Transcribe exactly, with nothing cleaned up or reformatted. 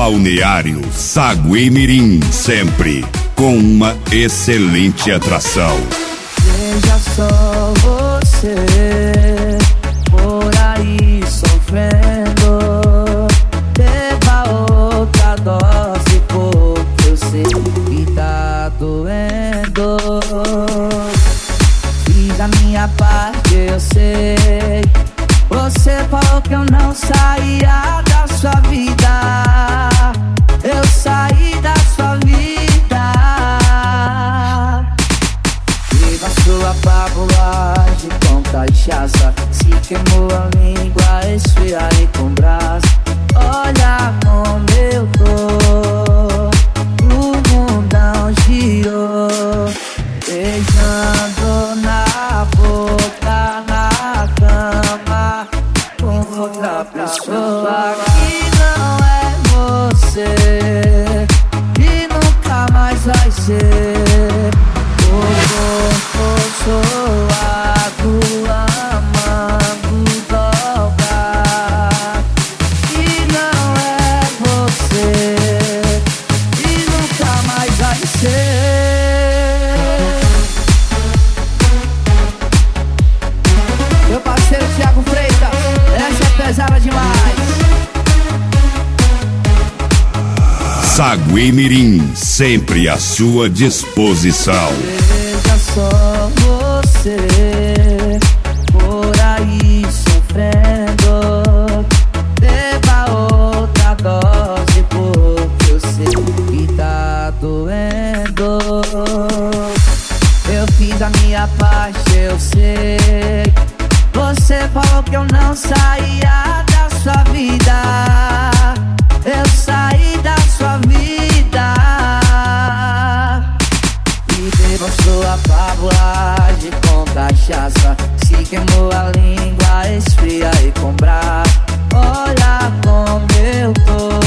Balneário Saguimirim, sempre com uma excelente atração. Veja só você por aí sofrendo, beba outra dose porque eu sei que tá doendo. Fiz a minha parte, eu sei. Você falou que eu não saía da sua vida, eu saí da sua vida. Viva sua babulagem com cachaça, se queimou a língua, esfria e com brasa. Olha como eu tô, o mundão girou, beijando na boca, na cama com outra pessoa que não é você e nunca mais vai ser. O corpo suado, amando dobra, e não é você e nunca mais vai ser. Meu parceiro Thiago Freitas, essa é pesada demais. Saguimirim, sempre à sua disposição. Veja só você por aí sofrendo, beba outra dose porque eu sei que tá doendo. Eu fiz a minha parte, eu sei. Você falou que eu não saía da sua vida, eu saí da sua vida. E beba sua babulagem com cachaça, se queimou a língua, esfria e com brasa. Olha como eu tô,